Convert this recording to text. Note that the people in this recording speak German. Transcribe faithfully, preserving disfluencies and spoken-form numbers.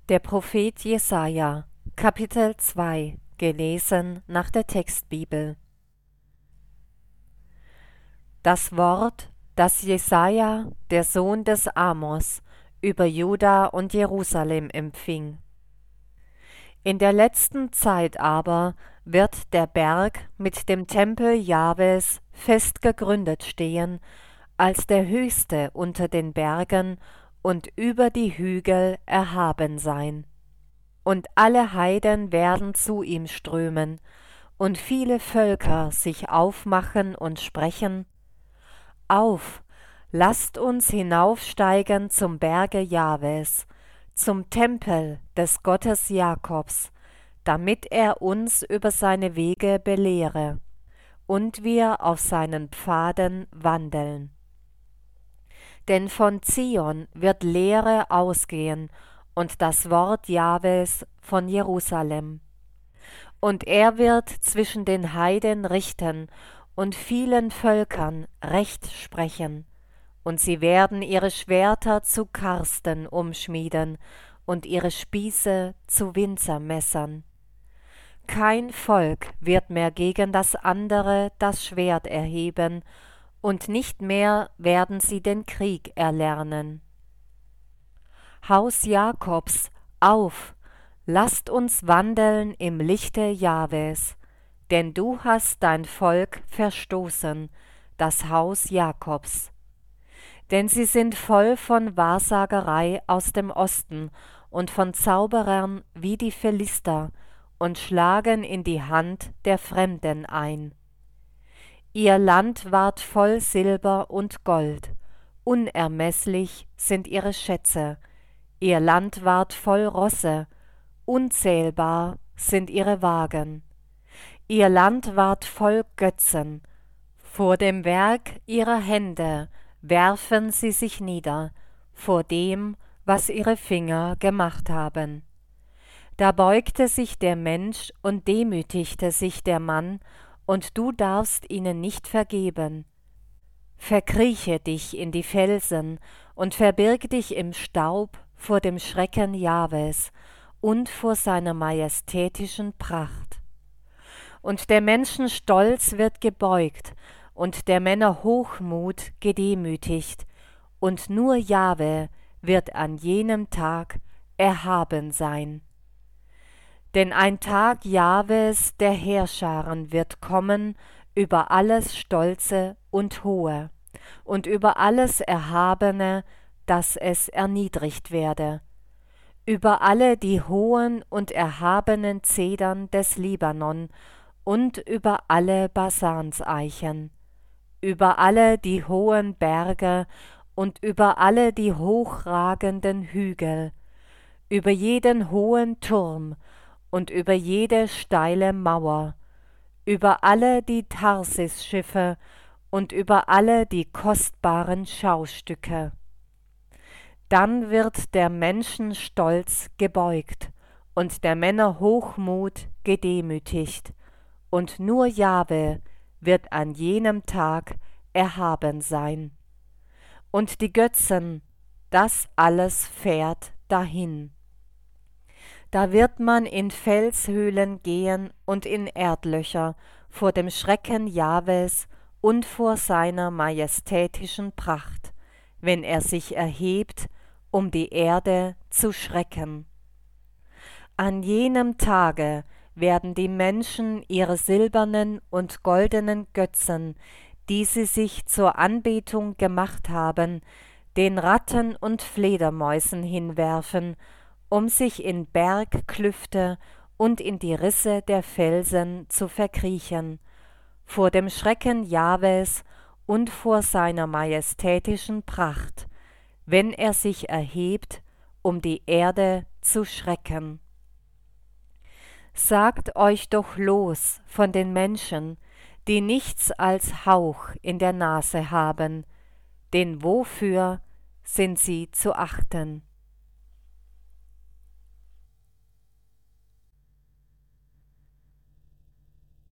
Der Prophet Jesaja, Kapitel zwei, gelesen nach der Textbibel. Das Wort, das Jesaja, der Sohn des Amos, über Juda und Jerusalem empfing. In der letzten Zeit aber wird der Berg mit dem Tempel Jahwes fest gegründet stehen, als der höchste unter den Bergen und über die Hügel erhaben sein. Und alle Heiden werden zu ihm strömen, und viele Völker sich aufmachen und sprechen: Auf, lasst uns hinaufsteigen zum Berge Jahwes, zum Tempel des Gottes Jakobs, damit er uns über seine Wege belehre und wir auf seinen Pfaden wandeln. Denn von Zion wird Lehre ausgehen und das Wort Jahwes von Jerusalem. Und er wird zwischen den Heiden richten und vielen Völkern Recht sprechen. Und sie werden ihre Schwerter zu Karsten umschmieden und ihre Spieße zu Winzermessern. Kein Volk wird mehr gegen das andere das Schwert erheben, und nicht mehr werden sie den Krieg erlernen. Haus Jakobs, auf, lasst uns wandeln im Lichte Jahwes, denn du hast dein Volk verstoßen, das Haus Jakobs. Denn sie sind voll von Wahrsagerei aus dem Osten und von Zauberern wie die Philister und schlagen in die Hand der Fremden ein. Ihr Land ward voll Silber und Gold, unermeßlich sind ihre Schätze, ihr Land ward voll Rosse, unzählbar sind ihre Wagen. Ihr Land ward voll Götzen, vor dem Werk ihrer Hände werfen sie sich nieder, vor dem, was ihre Finger gemacht haben. Da beugte sich der Mensch und demütigte sich der Mann, und du darfst ihnen nicht vergeben. Verkrieche dich in die Felsen und verbirg dich im Staub vor dem Schrecken Jahwes und vor seiner majestätischen Pracht. Und der Menschen Stolz wird gebeugt und der Männer Hochmut gedemütigt, und nur Jahwe wird an jenem Tag erhaben sein. Denn ein Tag Jahwes der Heerscharen wird kommen über alles Stolze und Hohe und über alles Erhabene, dass es erniedrigt werde, über alle die hohen und erhabenen Zedern des Libanon und über alle Basanseichen, über alle die hohen Berge und über alle die hochragenden Hügel, über jeden hohen Turm und über jede steile Mauer, über alle die Tarsis-Schiffe und über alle die kostbaren Schaustücke. Dann wird der Menschen Stolz gebeugt und der Männer Hochmut gedemütigt, und nur Jahwe wird an jenem Tag erhaben sein. Und die Götzen, das alles fährt dahin. Da wird man in Felshöhlen gehen und in Erdlöcher vor dem Schrecken Jahwes und vor seiner majestätischen Pracht, wenn er sich erhebt, um die Erde zu schrecken. An jenem Tage werden die Menschen ihre silbernen und goldenen Götzen, die sie sich zur Anbetung gemacht haben, den Ratten und Fledermäusen hinwerfen, um sich in Bergklüfte und in die Risse der Felsen zu verkriechen, vor dem Schrecken Jahwes und vor seiner majestätischen Pracht, wenn er sich erhebt, um die Erde zu schrecken. Sagt euch doch los von den Menschen, die nichts als Hauch in der Nase haben, denn wofür sind sie zu achten?